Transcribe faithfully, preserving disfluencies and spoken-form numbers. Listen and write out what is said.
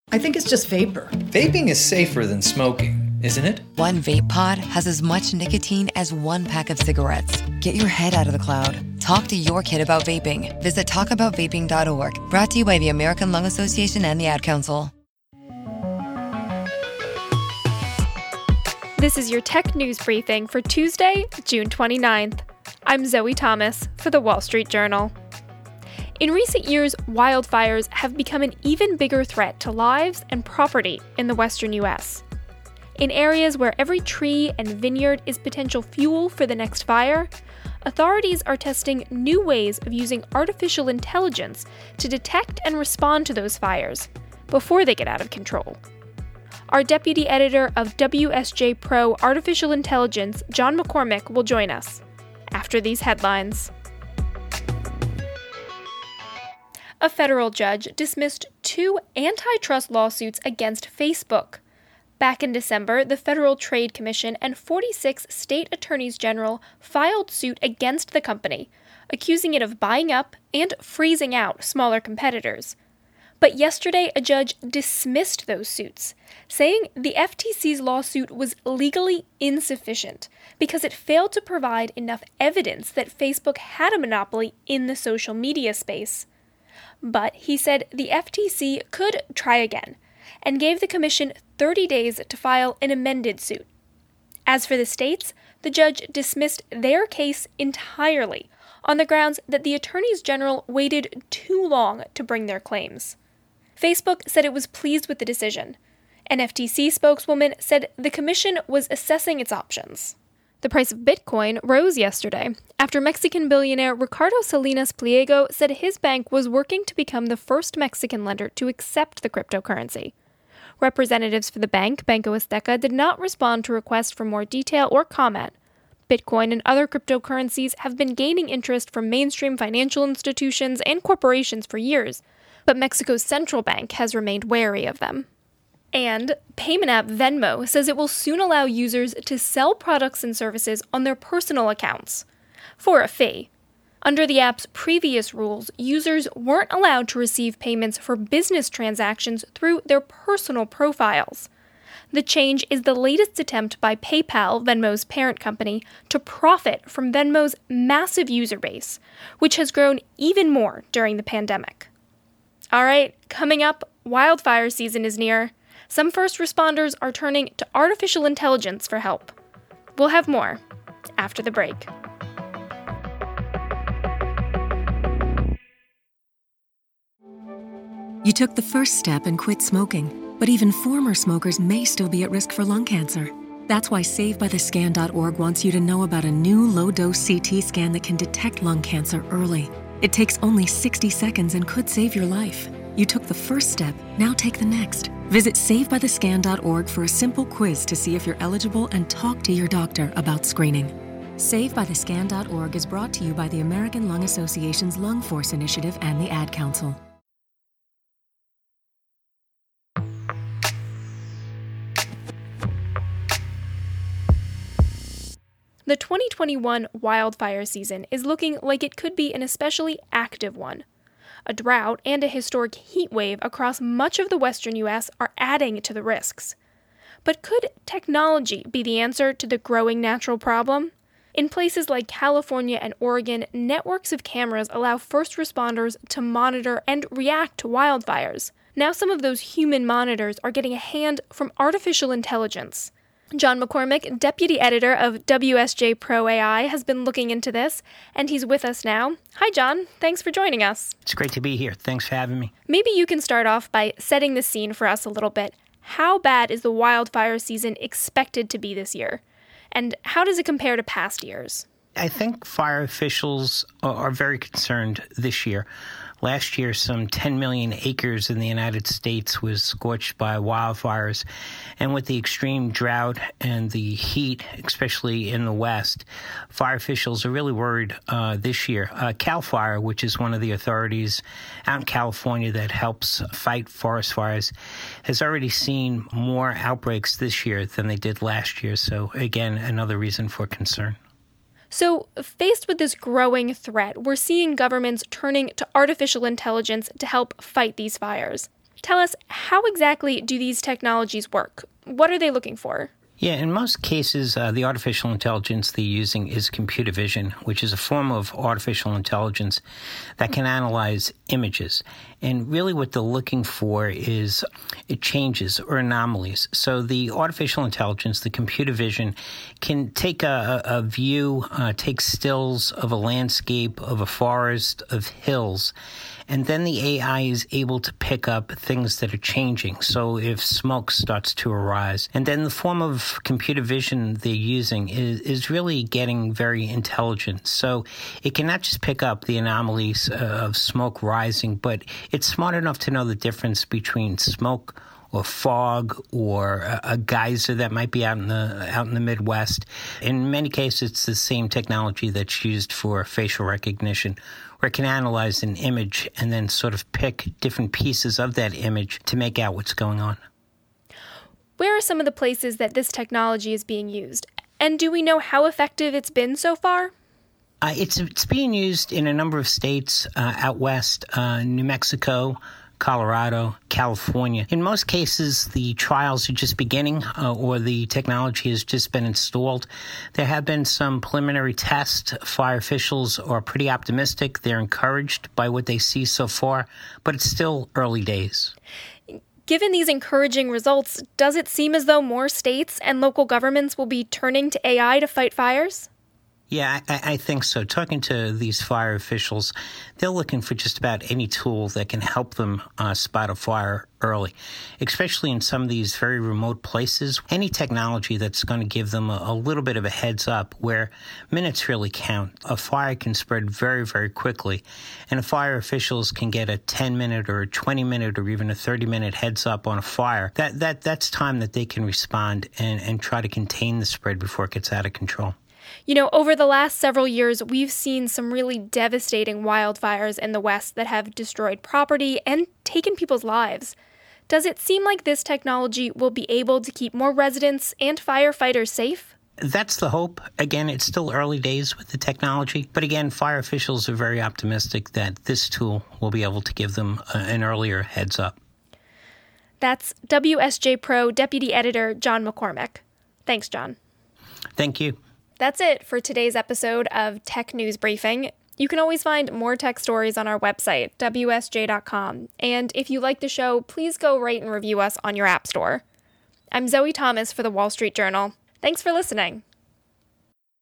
I think it's just vapor. Vaping is safer than smoking, isn't it? One vape pod has as much nicotine as one pack of cigarettes. Get your head out of the cloud. Talk to your kid about vaping. Visit talk about vaping dot org. Brought to you by the American Lung Association and the Ad Council. This is your tech news briefing for Tuesday, June twenty-ninth. I'm Zoe Thomas for The Wall Street Journal. In recent years, wildfires have become an even bigger threat to lives and property in the western U S. In areas where every tree and vineyard is potential fuel for the next fire, authorities are testing new ways of using artificial intelligence to detect and respond to those fires before they get out of control. Our deputy editor of W S J Pro Artificial Intelligence, John McCormick, will join us after these headlines. A federal judge dismissed two antitrust lawsuits against Facebook. Back in December, the Federal Trade Commission and forty-six state attorneys general filed suit against the company, accusing it of buying up and freezing out smaller competitors. But yesterday, a judge dismissed those suits, saying the F T C's lawsuit was legally insufficient because it failed to provide enough evidence that Facebook had a monopoly in the social media space. But he said the F T C could try again, and gave the commission thirty days to file an amended suit. As for the states, the judge dismissed their case entirely on the grounds that the attorneys general waited too long to bring their claims. Facebook said it was pleased with the decision. An F T C spokeswoman said the commission was assessing its options. The price of Bitcoin rose yesterday after Mexican billionaire Ricardo Salinas Pliego said his bank was working to become the first Mexican lender to accept the cryptocurrency. Representatives for the bank, Banco Azteca, did not respond to requests for more detail or comment. Bitcoin and other cryptocurrencies have been gaining interest from mainstream financial institutions and corporations for years, but Mexico's central bank has remained wary of them. And payment app Venmo says it will soon allow users to sell products and services on their personal accounts for a fee. Under the app's previous rules, users weren't allowed to receive payments for business transactions through their personal profiles. The change is the latest attempt by PayPal, Venmo's parent company, to profit from Venmo's massive user base, which has grown even more during the pandemic. All right, coming up, wildfire season is near. Some first responders are turning to artificial intelligence for help. We'll have more after the break. You took the first step and quit smoking, but even former smokers may still be at risk for lung cancer. That's why save by the scan dot org wants you to know about a new low-dose C T scan that can detect lung cancer early. It takes only sixty seconds and could save your life. You took the first step, now take the next. Visit save by the scan dot org for a simple quiz to see if you're eligible and talk to your doctor about screening. save by the scan dot org is brought to you by the American Lung Association's Lung Force Initiative and the Ad Council. The twenty twenty-one wildfire season is looking like it could be an especially active one. A drought and a historic heat wave across much of the western U S are adding to the risks. But could technology be the answer to the growing natural problem? In places like California and Oregon, networks of cameras allow first responders to monitor and react to wildfires. Now some of those human monitors are getting a hand from artificial intelligence. John McCormick, deputy editor of W S J Pro A I, has been looking into this, and he's with us now. Hi, John. Thanks for joining us. It's great to be here. Thanks for having me. Maybe you can start off by setting the scene for us a little bit. How bad is the wildfire season expected to be this year? And how does it compare to past years? I think fire officials are very concerned this year. Last year, some ten million acres in the United States was scorched by wildfires. And with the extreme drought and the heat, especially in the West, fire officials are really worried uh, this year. Uh, CAL FIRE, which is one of the authorities out in California that helps fight forest fires, has already seen more outbreaks this year than they did last year. So, again, another reason for concern. So, faced with this growing threat, we're seeing governments turning to artificial intelligence to help fight these fires. Tell us, how exactly do these technologies work? What are they looking for? Yeah, in most cases, uh, the artificial intelligence they're using is computer vision, which is a form of artificial intelligence that can analyze images. And really what they're looking for is it changes or anomalies. So the artificial intelligence, the computer vision, can take a, a view, uh, take stills of a landscape, of a forest, of hills, and then the A I is able to pick up things that are changing. So if smoke starts to arise, and then the form of computer vision they're using is, is really getting very intelligent. So it can not just pick up the anomalies uh, of smoke rising, but it's smart enough to know the difference between smoke or fog or a, a geyser that might be out in the out in the Midwest. In many cases, it's the same technology that's used for facial recognition, where it can analyze an image and then sort of pick different pieces of that image to make out what's going on. Where are some of the places that this technology is being used? And do we know how effective it's been so far? Uh, it's it's being used in a number of states uh, out west, uh, New Mexico, Colorado, California. In most cases, the trials are just beginning uh, or the technology has just been installed. There have been some preliminary tests. Fire officials are pretty optimistic. They're encouraged by what they see so far, but it's still early days. Given these encouraging results, does it seem as though more states and local governments will be turning to A I to fight fires? Yeah, I, I think so. Talking to these fire officials, they're looking for just about any tool that can help them uh, spot a fire early, especially in some of these very remote places. Any technology that's going to give them a, a little bit of a heads up where minutes really count. A fire can spread very, very quickly, and if fire officials can get a ten-minute or a twenty-minute or even a thirty-minute heads up on a fire, that, that that's time that they can respond and, and try to contain the spread before it gets out of control. You know, over the last several years, we've seen some really devastating wildfires in the West that have destroyed property and taken people's lives. Does it seem like this technology will be able to keep more residents and firefighters safe? That's the hope. Again, it's still early days with the technology. But again, fire officials are very optimistic that this tool will be able to give them a, an earlier heads up. That's W S J Pro Deputy Editor John McCormick. Thanks, John. Thank you. That's it for today's episode of Tech News Briefing. You can always find more tech stories on our website, W S J dot com. And if you like the show, please go rate and review us on your app store. I'm Zoe Thomas for the Wall Street Journal. Thanks for listening.